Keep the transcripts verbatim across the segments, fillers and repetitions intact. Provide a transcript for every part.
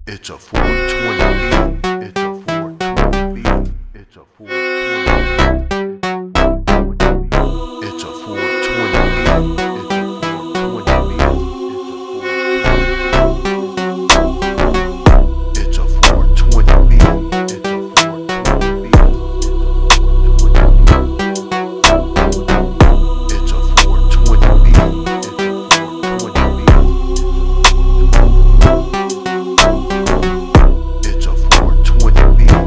It's a four twenty beat. It's a four twenty beat. It's a four twenty beat. It's a four twenty beat. It's a four twenty beat. It's a four twenty beat. It's a four twenty beat.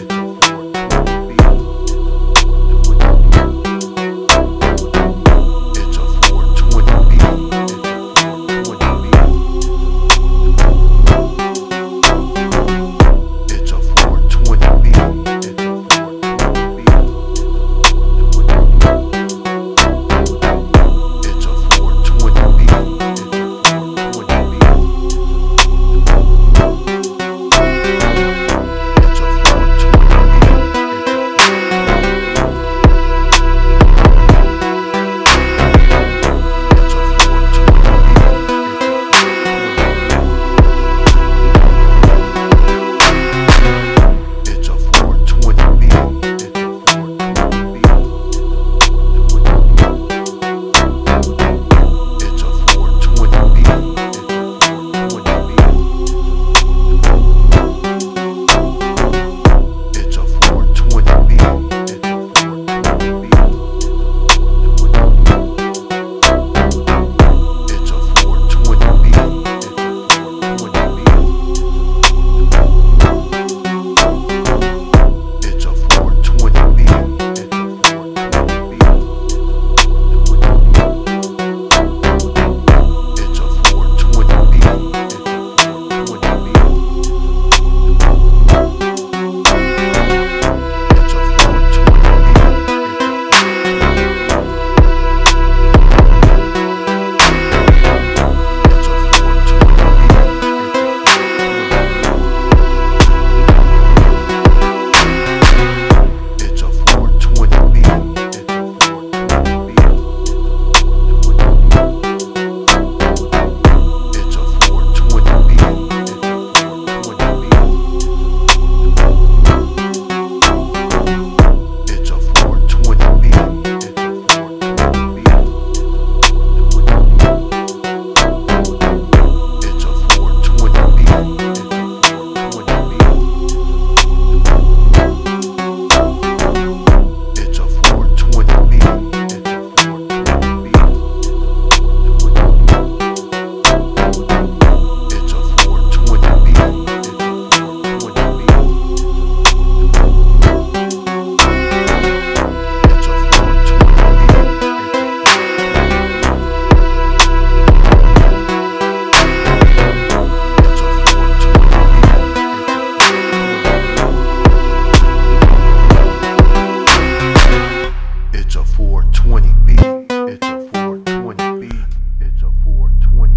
It's a four twenty beat. It's a four twenty beat. It's a four twenty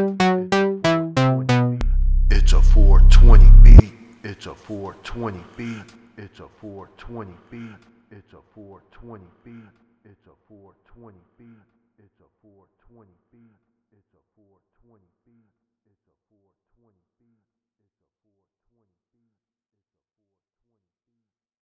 beat. It's a four twenty beat. It's a four twenty beat. It's a four twenty beat. It's a four twenty beat. It's a four twenty beat. It's a four twenty beat. It's a four twenty beat. It's a four twenty beat.